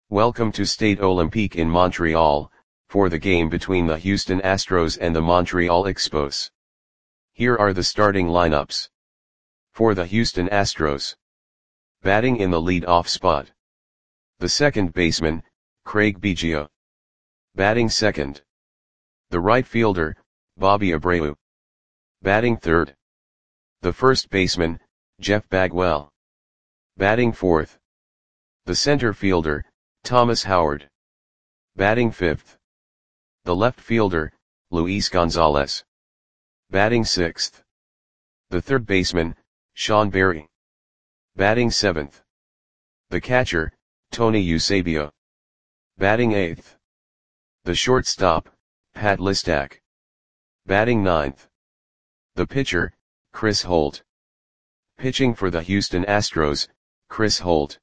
Welcome to Stade Olympique in Montreal, for the game between the Houston Astros and the Montreal Expos. Here are the starting lineups. For the Houston Astros. Batting in the lead-off spot. The second baseman, Craig Biggio. Batting second. The right fielder, Bobby Abreu. Batting third. The first baseman, Jeff Bagwell. Batting fourth. The center fielder, Thomas Howard. Batting fifth. The left fielder, Luis Gonzalez. Batting sixth. The third baseman, Sean Berry. Batting seventh. The catcher, Tony Eusebio. Batting eighth. The shortstop, Pat Listak. Batting ninth. The pitcher, Chris Holt. Pitching for the Houston Astros, Chris Holt.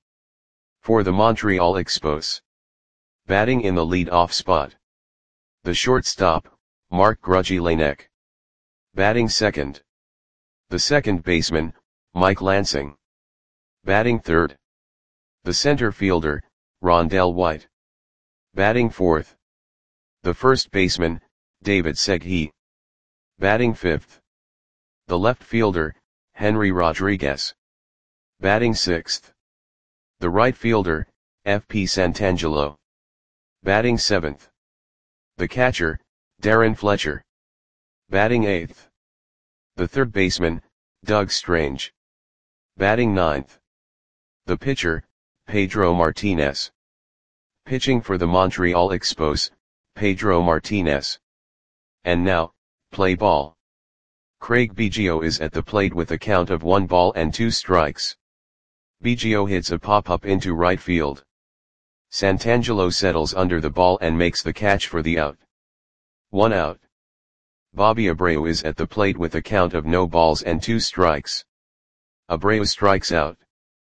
For the Montreal Expos. Batting in the lead-off spot. The shortstop, Mark Grudzielanek. Batting second. The second baseman, Mike Lansing. Batting third. The center fielder, Rondell White. Batting fourth. The first baseman, David Segui. Batting fifth. The left fielder, Henry Rodriguez. Batting sixth. The right fielder, F.P. Santangelo. Batting seventh. The catcher, Darren Fletcher. Batting eighth. The third baseman, Doug Strange. Batting ninth. The pitcher, Pedro Martinez. Pitching for the Montreal Expos, Pedro Martinez. And now, play ball. Craig Biggio is at the plate with a count of 1 ball and 2 strikes. Biggio hits a pop-up into right field. Santangelo settles under the ball and makes the catch for the out. 1 out. Bobby Abreu is at the plate with a count of no balls and 2 strikes. Abreu strikes out.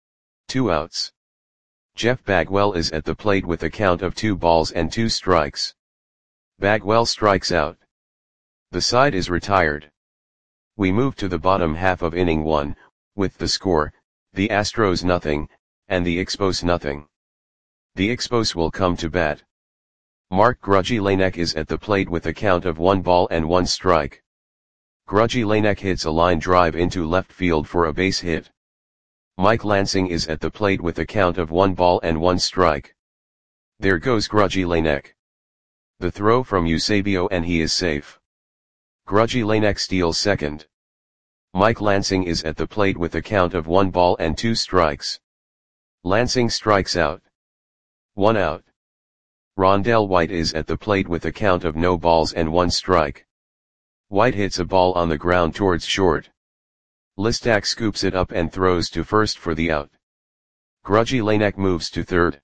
2 outs. Jeff Bagwell is at the plate with a count of 2 balls and 2 strikes. Bagwell strikes out. The side is retired. We move to the bottom half of inning 1, with the score, the Astros nothing, and the Expos nothing. The Expos will come to bat. Mark Grudzielanek is at the plate with a count of 1 ball and 1 strike. Grudzielanek hits a line drive into left field for a base hit. Mike Lansing is at the plate with a count of 1 ball and 1 strike. There goes Grudzielanek. The throw from Eusebio and he is safe. Grudzielanek steals second. Mike Lansing is at the plate with a count of 1 ball and 2 strikes. Lansing strikes out. 1 out. Rondell White is at the plate with a count of no balls and 1 strike. White hits a ball on the ground towards short. Listak scoops it up and throws to first for the out. Grudzielanek moves to third.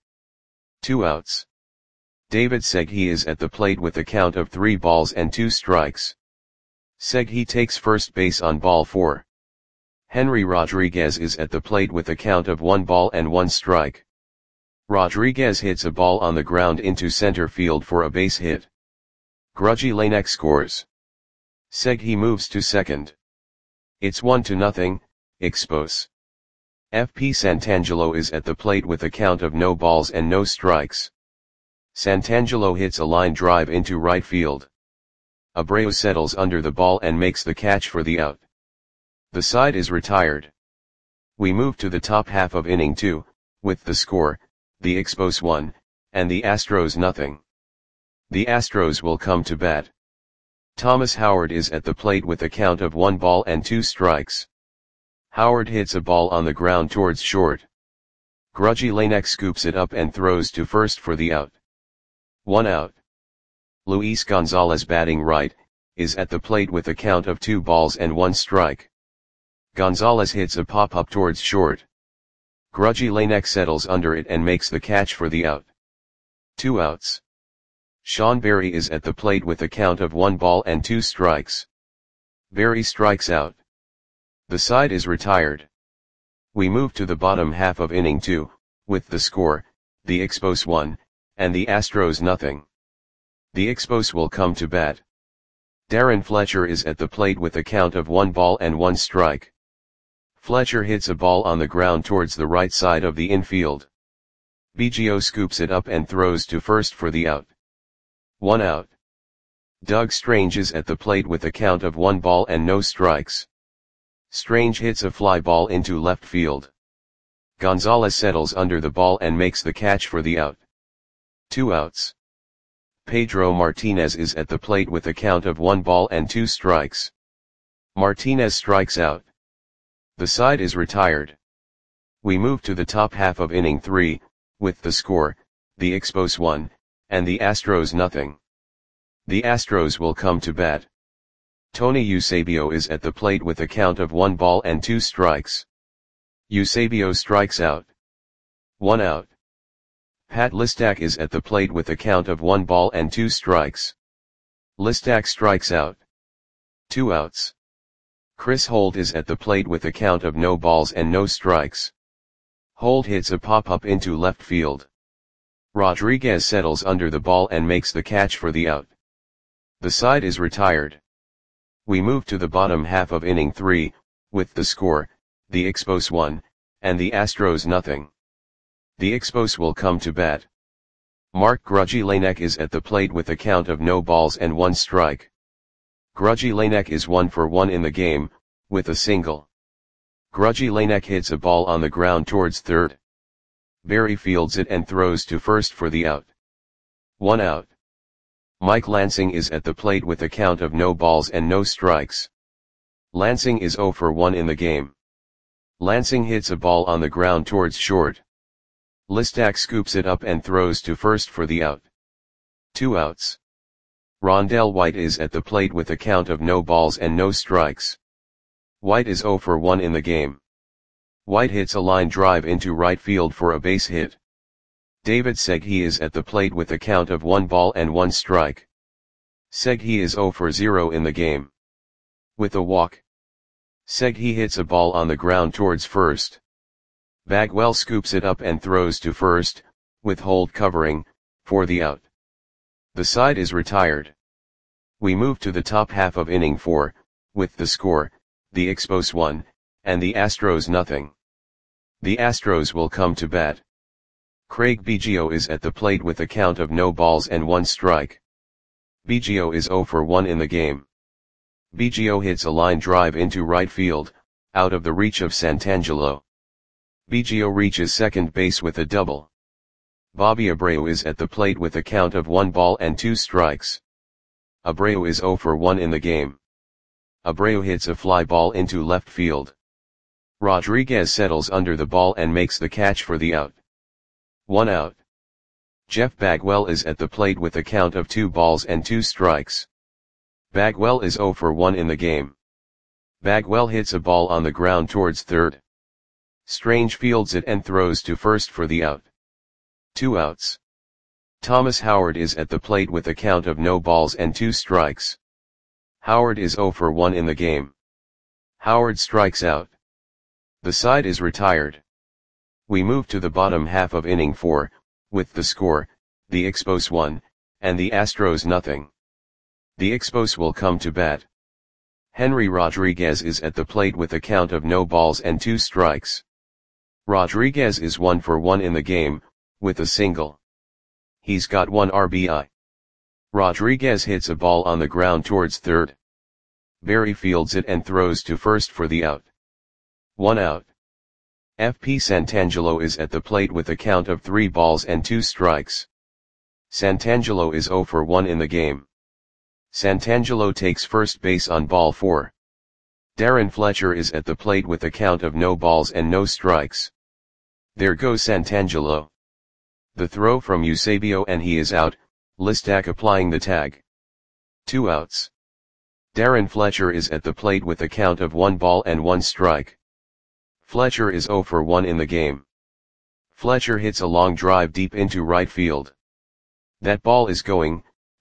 2 outs. David Segui is at the plate with a count of 3 balls and 2 strikes. Segui takes first base on ball 4. Henry Rodriguez is at the plate with a count of 1 ball and 1 strike. Rodriguez hits a ball on the ground into center field for a base hit. Grudzielanek scores. Segui moves to second. It's 1-0, Expos. F.P. Santangelo is at the plate with a count of no balls and no strikes. Santangelo hits a line drive into right field. Abreu settles under the ball and makes the catch for the out. The side is retired. We move to the top half of inning 2, with the score, the Expos 1, and the Astros nothing. The Astros will come to bat. Thomas Howard is at the plate with a count of 1 ball and 2 strikes. Howard hits a ball on the ground towards short. Grudzielanek scoops it up and throws to first for the out. 1 out. Luis Gonzalez batting right, is at the plate with a count of 2 balls and 1 strike. Gonzalez hits a pop-up towards short. Grudzielanek settles under it and makes the catch for the out. 2 outs. Sean Berry is at the plate with a count of 1 ball and 2 strikes. Berry strikes out. The side is retired. We move to the bottom half of inning 2, with the score, the Expos 1, and the Astros nothing. The Expos will come to bat. Darren Fletcher is at the plate with a count of 1 ball and 1 strike. Fletcher hits a ball on the ground towards the right side of the infield. Biggio scoops it up and throws to first for the out. 1 out. Doug Strange is at the plate with a count of 1 ball and no strikes. Strange hits a fly ball into left field. Gonzalez settles under the ball and makes the catch for the out. 2 outs. Pedro Martinez is at the plate with a count of 1 ball and 2 strikes. Martinez strikes out. The side is retired. We move to the top half of inning 3, with the score, the Expos 1, and the Astros nothing. The Astros will come to bat. Tony Eusebio is at the plate with a count of 1 ball and 2 strikes. Eusebio strikes out. 1 out. Pat Listak is at the plate with a count of 1 ball and 2 strikes. Listak strikes out. 2 outs. Chris Holt is at the plate with a count of no balls and no strikes. Holt hits a pop-up into left field. Rodriguez settles under the ball and makes the catch for the out. The side is retired. We move to the bottom half of inning 3, with the score, the Expos 1, and the Astros nothing. The Expos will come to bat. Mark Grudzielanek is at the plate with a count of no balls and 1 strike. Grudzielanek is 1 for 1 in the game, with a single. Grudzielanek hits a ball on the ground towards third. Barry fields it and throws to first for the out. 1 out. Mike Lansing is at the plate with a count of no balls and no strikes. Lansing is 0 for 1 in the game. Lansing hits a ball on the ground towards short. Listak scoops it up and throws to first for the out. 2 outs. Rondell White is at the plate with a count of no balls and no strikes. White is 0 for 1 in the game. White hits a line drive into right field for a base hit. David Segui is at the plate with a count of 1 ball and 1 strike. Segui is 0 for 0 in the game. With a walk. Segui hits a ball on the ground towards first. Bagwell scoops it up and throws to first, with Holt covering, for the out. The side is retired. We move to the top half of inning 4, with the score, the Expos 1, and the Astros nothing. The Astros will come to bat. Craig Biggio is at the plate with a count of no balls and 1 strike. Biggio is 0 for 1 in the game. Biggio hits a line drive into right field, out of the reach of Santangelo. Biggio reaches second base with a double. Bobby Abreu is at the plate with a count of 1 ball and 2 strikes. Abreu is 0 for 1 in the game. Abreu hits a fly ball into left field. Rodriguez settles under the ball and makes the catch for the out. 1 out. Jeff Bagwell is at the plate with a count of 2 balls and 2 strikes. Bagwell is 0 for 1 in the game. Bagwell hits a ball on the ground towards third. Strange fields it and throws to first for the out. 2 outs. Thomas Howard is at the plate with a count of no balls and 2 strikes. Howard is 0 for 1 in the game. Howard strikes out. The side is retired. We move to the bottom half of inning 4, with the score, the Expos 1, and the Astros nothing. The Expos will come to bat. Henry Rodriguez is at the plate with a count of no balls and 2 strikes. Rodriguez is 1 for 1 in the game, with a single. He's got 1 RBI. Rodriguez hits a ball on the ground towards third. Barry fields it and throws to first for the out. 1 out. FP Santangelo is at the plate with a count of 3 balls and 2 strikes. Santangelo is 0 for 1 in the game. Santangelo takes first base on ball 4. Darren Fletcher is at the plate with a count of no balls and no strikes. There goes Santangelo. The throw from Eusebio and he is out, Listak applying the tag. 2 outs. Darren Fletcher is at the plate with a count of 1 ball and 1 strike. Fletcher is 0 for 1 in the game. Fletcher hits a long drive deep into right field. That ball is gone.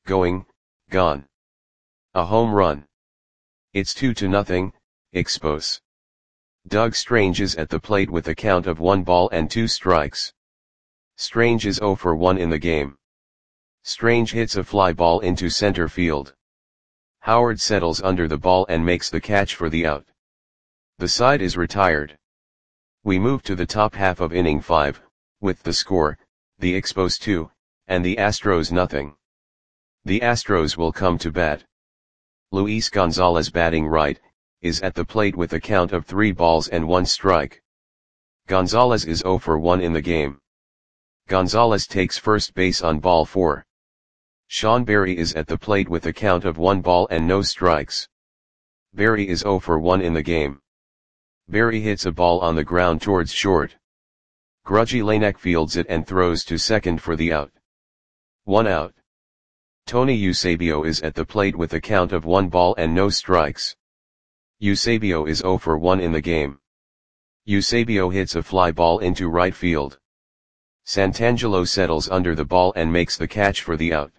A home run. It's 2-0, Expos. Doug Strange is at the plate with a count of 1 ball and 2 strikes. Strange is 0 for 1 in the game. Strange hits a fly ball into center field. Howard settles under the ball and makes the catch for the out. The side is retired. We move to the top half of inning 5, with the score, the Expos 2, and the Astros nothing. The Astros will come to bat. Luis Gonzalez batting right, is at the plate with a count of 3 balls and 1 strike. Gonzalez is 0 for 1 in the game. Gonzalez takes first base on ball 4. Sean Berry is at the plate with a count of 1 ball and no strikes. Berry is 0 for 1 in the game. Berry hits a ball on the ground towards short. Grudgy Lanek fields it and throws to second for the out. 1 out. Tony Eusebio is at the plate with a count of 1 ball and no strikes. Eusebio is 0 for 1 in the game. Eusebio hits a fly ball into right field. Santangelo settles under the ball and makes the catch for the out.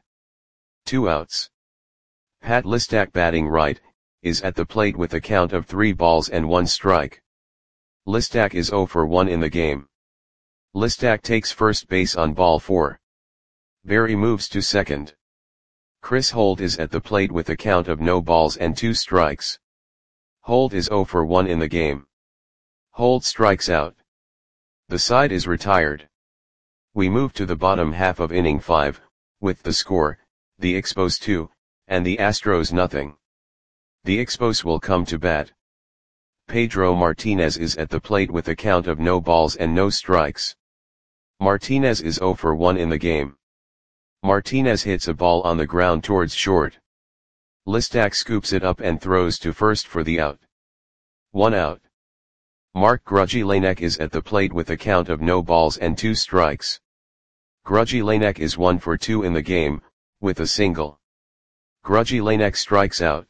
2 outs. Pat Listak batting right, is at the plate with a count of 3 balls and 1 strike. Listak is 0 for 1 in the game. Listak takes first base on ball 4. Berry moves to second. Chris Holt is at the plate with a count of no balls and 2 strikes. Holt is 0 for 1 in the game. Holt strikes out. The side is retired. We move to the bottom half of inning 5, with the score, the Expos 2, and the Astros nothing. The Expos will come to bat. Pedro Martinez is at the plate with a count of no balls and no strikes. Martinez is 0 for 1 in the game. Martinez hits a ball on the ground towards short. Listak scoops it up and throws to first for the out. 1 out. Mark Grudgy Lanek is at the plate with a count of no balls and 2 strikes. Grudgy Lanek is 1 for 2 in the game, with a single. Grudgy Lanek strikes out.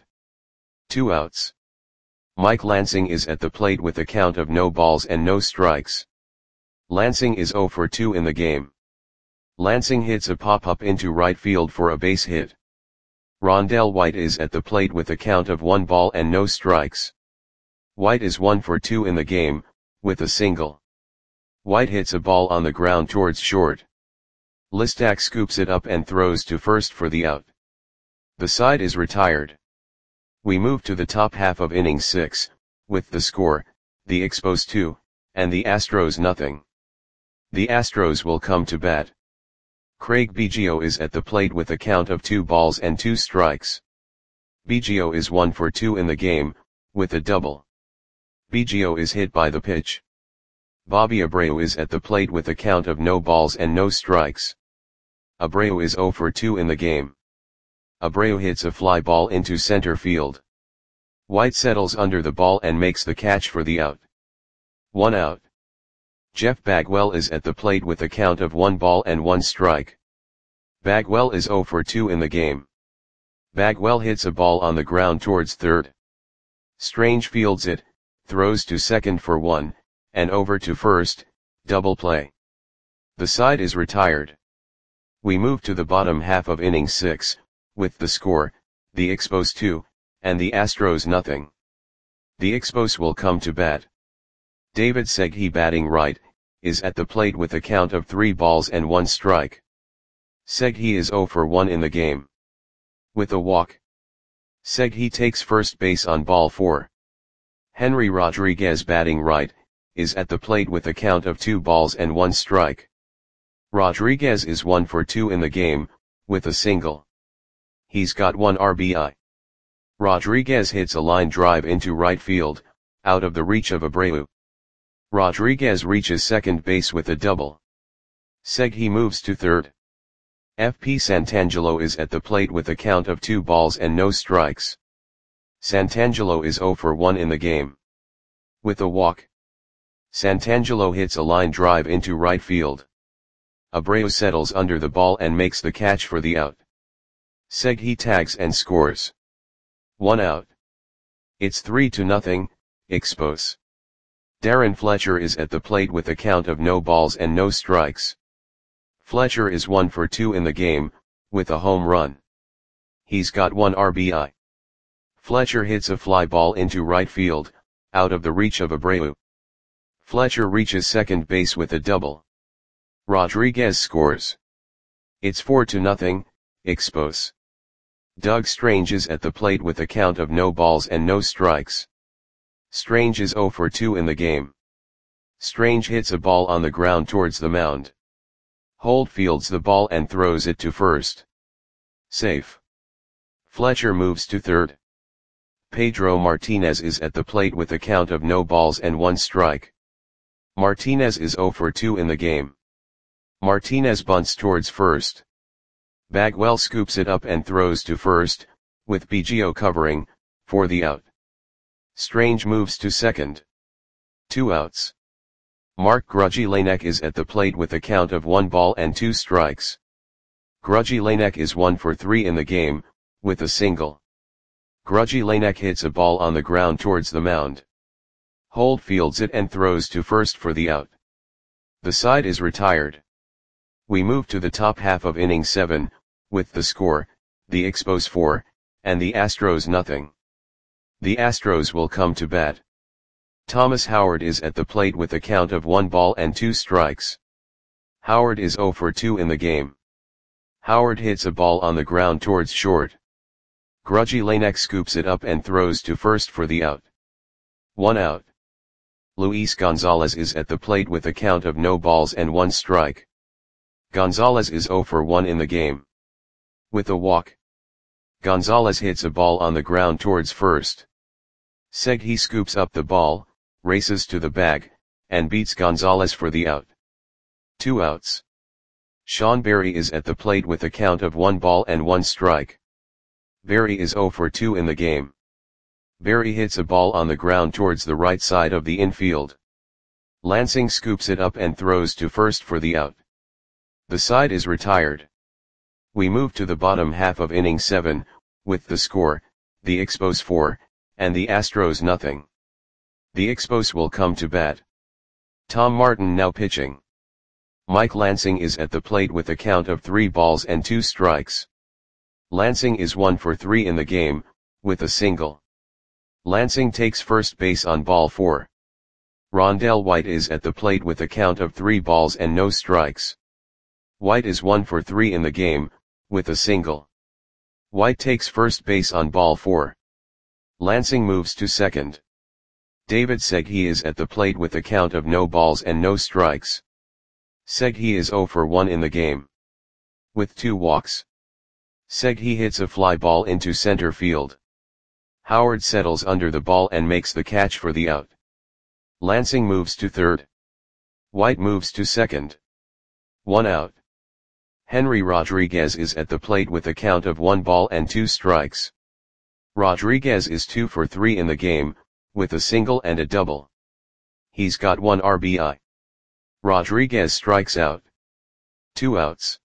2 outs. Mike Lansing is at the plate with a count of no balls and no strikes. Lansing is 0 for 2 in the game. Lansing hits a pop-up into right field for a base hit. Rondell White is at the plate with a count of 1 ball and no strikes. White is 1 for 2 in the game, with a single. White hits a ball on the ground towards short. Listak scoops it up and throws to first for the out. The side is retired. We move to the top half of inning 6, with the score, the Expos 2, and the Astros nothing. The Astros will come to bat. Craig Biggio is at the plate with a count of 2 balls and 2 strikes. Biggio is 1 for 2 in the game, with a double. Biggio is hit by the pitch. Bobby Abreu is at the plate with a count of no balls and no strikes. Abreu is 0 for 2 in the game. Abreu hits a fly ball into center field. White settles under the ball and makes the catch for the out. 1 out. Jeff Bagwell is at the plate with a count of 1 ball and 1 strike. Bagwell is 0 for 2 in the game. Bagwell hits a ball on the ground towards third. Strange fields it, throws to second for 1, and over to first, double play. The side is retired. We move to the bottom half of inning 6, with the score, the Expos 2, and the Astros nothing. The Expos will come to bat. David Segui batting right, is at the plate with a count of 3 balls and 1 strike. Segui is 0 for 1 in the game. With a walk. Segui takes first base on ball 4. Henry Rodriguez batting right, is at the plate with a count of 2 balls and 1 strike. Rodriguez is 1 for 2 in the game, with a single. He's got 1 RBI. Rodriguez hits a line drive into right field, out of the reach of Abreu. Rodriguez reaches second base with a double. Segui moves to third. FP Santangelo is at the plate with a count of 2 balls and no strikes. Santangelo is 0 for 1 in the game. With a walk. Santangelo hits a line drive into right field. Abreu settles under the ball and makes the catch for the out. Segui tags and scores. 1 out. It's 3-0, Expos. Darren Fletcher is at the plate with a count of no balls and no strikes. Fletcher is 1 for 2 in the game, with a home run. He's got 1 RBI. Fletcher hits a fly ball into right field, out of the reach of Abreu. Fletcher reaches second base with a double. Rodriguez scores. It's 4-0, Expos. Doug Strange is at the plate with a count of no balls and no strikes. Strange is 0 for 2 in the game. Strange hits a ball on the ground towards the mound. Holt fields the ball and throws it to first. Safe. Fletcher moves to third. Pedro Martinez is at the plate with a count of no balls and 1 strike. Martinez is 0 for 2 in the game. Martinez bunts towards first. Bagwell scoops it up and throws to first, with Biggio covering, for the out. Strange moves to second. 2 outs. Mark Grujillanek is at the plate with a count of 1 ball and 2 strikes. Grujillanek is 1 for 3 in the game, with a single. Grujillanek hits a ball on the ground towards the mound. Holt fields it and throws to first for the out. The side is retired. We move to the top half of inning 7, with the score, the Expos 4, and the Astros nothing. The Astros will come to bat. Thomas Howard is at the plate with a count of 1 ball and 2 strikes. Howard is 0 for 2 in the game. Howard hits a ball on the ground towards short. Grujillanek scoops it up and throws to first for the out. 1 out. Luis Gonzalez is at the plate with a count of no balls and 1 strike. Gonzalez is 0 for 1 in the game. With a walk. Gonzalez hits a ball on the ground towards first. Segui scoops up the ball, races to the bag, and beats Gonzalez for the out. 2 outs. Sean Berry is at the plate with a count of 1 ball and 1 strike. Berry is 0 for 2 in the game. Berry hits a ball on the ground towards the right side of the infield. Lansing scoops it up and throws to first for the out. The side is retired. We move to the bottom half of inning 7, with the score, the Expos 4, and the Astros nothing. The Expos will come to bat. Tom Martin now pitching. Mike Lansing is at the plate with a count of 3 balls and 2 strikes. Lansing is 1 for 3 in the game, with a single. Lansing takes first base on ball 4. Rondell White is at the plate with a count of 3 balls and no strikes. White is 1 for 3 in the game, with a single. White takes first base on ball 4. Lansing moves to second. David Segui is at the plate with a count of no balls and no strikes. Segui is 0 for 1 in the game. With 2 walks. Segui hits a fly ball into center field. Howard settles under the ball and makes the catch for the out. Lansing moves to third. White moves to second. 1 out. Henry Rodriguez is at the plate with a count of 1 ball and 2 strikes. Rodriguez is 2 for 3 in the game, with a single and a double. He's got 1 RBI. Rodriguez strikes out. 2 outs.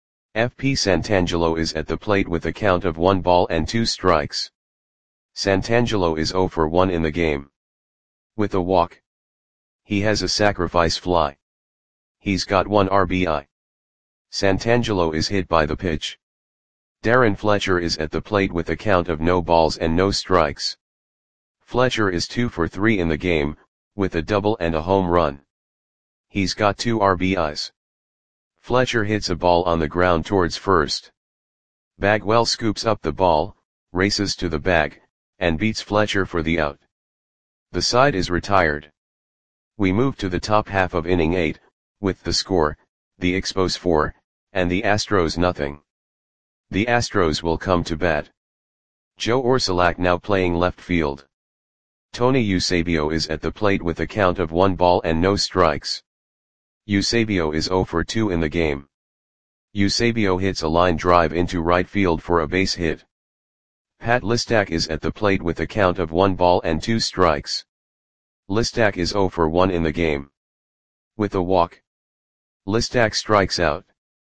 FP Santangelo is at the plate with a count of 1 ball and 2 strikes. Santangelo is 0 for 1 in the game. With a walk. He has a sacrifice fly. He's got 1 RBI. Santangelo is hit by the pitch. Darren Fletcher is at the plate with a count of no balls and no strikes. Fletcher is 2 for 3 in the game, with a double and a home run. He's got 2 RBIs. Fletcher hits a ball on the ground towards first. Bagwell scoops up the ball, races to the bag, and beats Fletcher for the out. The side is retired. We move to the top half of inning 8, with the score, the Expos 4, and the Astros nothing. The Astros will come to bat. Joe Orsulak now playing left field. Tony Eusebio is at the plate with a count of 1 ball and no strikes. Eusebio is 0 for 2 in the game. Eusebio hits a line drive into right field for a base hit. Pat Listak is at the plate with a count of 1 ball and 2 strikes. Listak is 0 for 1 in the game. With a walk. Listak strikes out.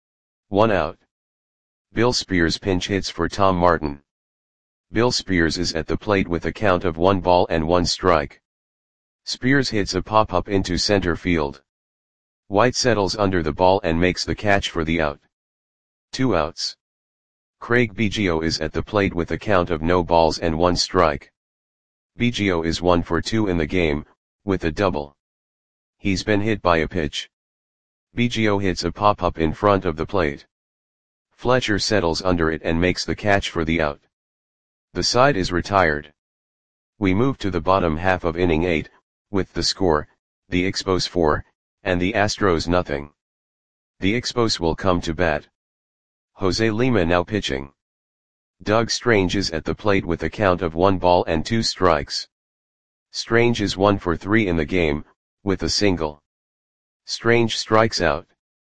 1 out. Bill Spears pinch hits for Tom Martin. Bill Spears is at the plate with a count of 1 ball and 1 strike. Spears hits a pop-up into center field. White settles under the ball and makes the catch for the out. 2 outs. Craig Biggio is at the plate with a count of no balls and 1 strike. Biggio is 1 for 2 in the game, with a double. He's been hit by a pitch. Biggio hits a pop-up in front of the plate. Fletcher settles under it and makes the catch for the out. The side is retired. We move to the bottom half of inning 8, with the score, the Expos 4, and the Astros nothing. The Expos will come to bat. Jose Lima now pitching. Doug Strange is at the plate with a count of 1 ball and 2 strikes. Strange is 1 for 3 in the game, with a single. Strange strikes out.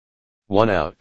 1 out.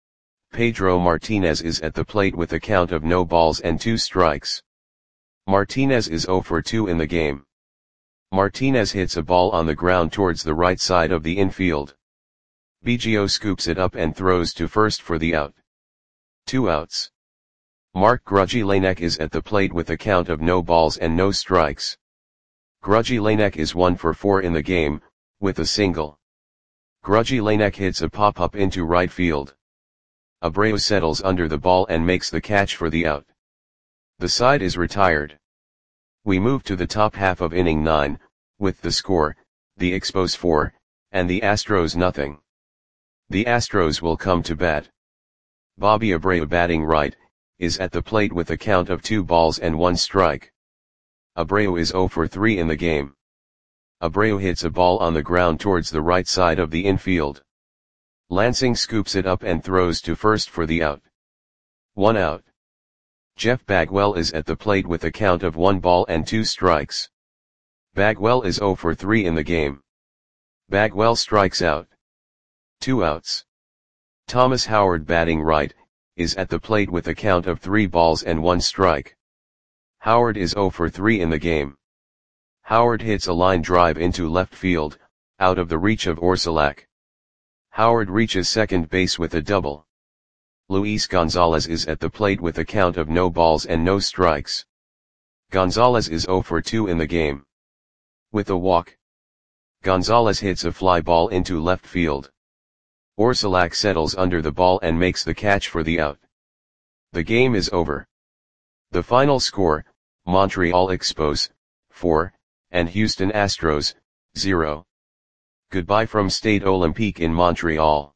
Pedro Martinez is at the plate with a count of no balls and 2 strikes. Martinez is 0 for 2 in the game. Martinez hits a ball on the ground towards the right side of the infield. Biggio scoops it up and throws to first for the out. 2 outs. Mark Grujillanek is at the plate with a count of no balls and no strikes. Grujillanek is 1 for 4 in the game, with a single. Grujillanek hits a pop-up into right field. Abreu settles under the ball and makes the catch for the out. The side is retired. We move to the top half of inning 9, with the score, the Expos 4, and the Astros nothing. The Astros will come to bat. Bobby Abreu batting right, is at the plate with a count of 2 balls and 1 strike. Abreu is 0 for 3 in the game. Abreu hits a ball on the ground towards the right side of the infield. Lansing scoops it up and throws to first for the out. 1 out. Jeff Bagwell is at the plate with a count of 1 ball and 2 strikes. Bagwell is 0 for 3 in the game. Bagwell strikes out. 2 outs. Thomas Howard batting right, is at the plate with a count of 3 balls and 1 strike. Howard is 0 for 3 in the game. Howard hits a line drive into left field, out of the reach of Orsulak. Howard reaches second base with a double. Luis Gonzalez is at the plate with a count of no balls and no strikes. Gonzalez is 0 for 2 in the game. With a walk. Gonzalez hits a fly ball into left field. Orsulak settles under the ball and makes the catch for the out. The game is over. The final score, Montreal Expos, 4, and Houston Astros, 0. Goodbye from Stade Olympique in Montreal.